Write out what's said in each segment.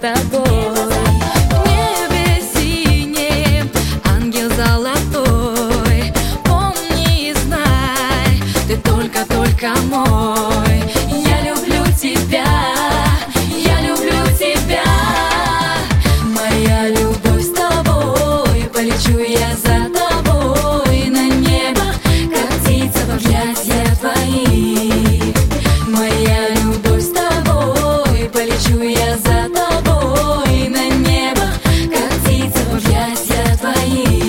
тобой. В небе синем ангел золотой. Помни и знай, ты только мой. Я люблю тебя, я люблю тебя. Моя любовь с тобой, полечу я за тобой на небо, как птица в объятья твои. Моя любовь с тобой, полечу я за тобой на небо, как птица в объятья твои.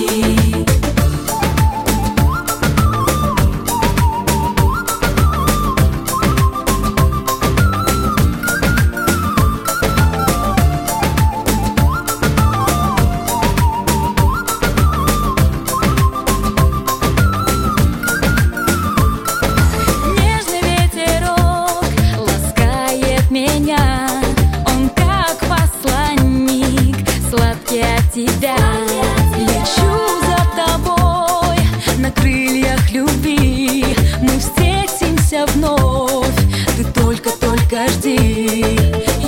Меня, он как посланник, сладкий от тебя. Лечу за тобой на крыльях любви. Мы встретимся вновь, ты только жди.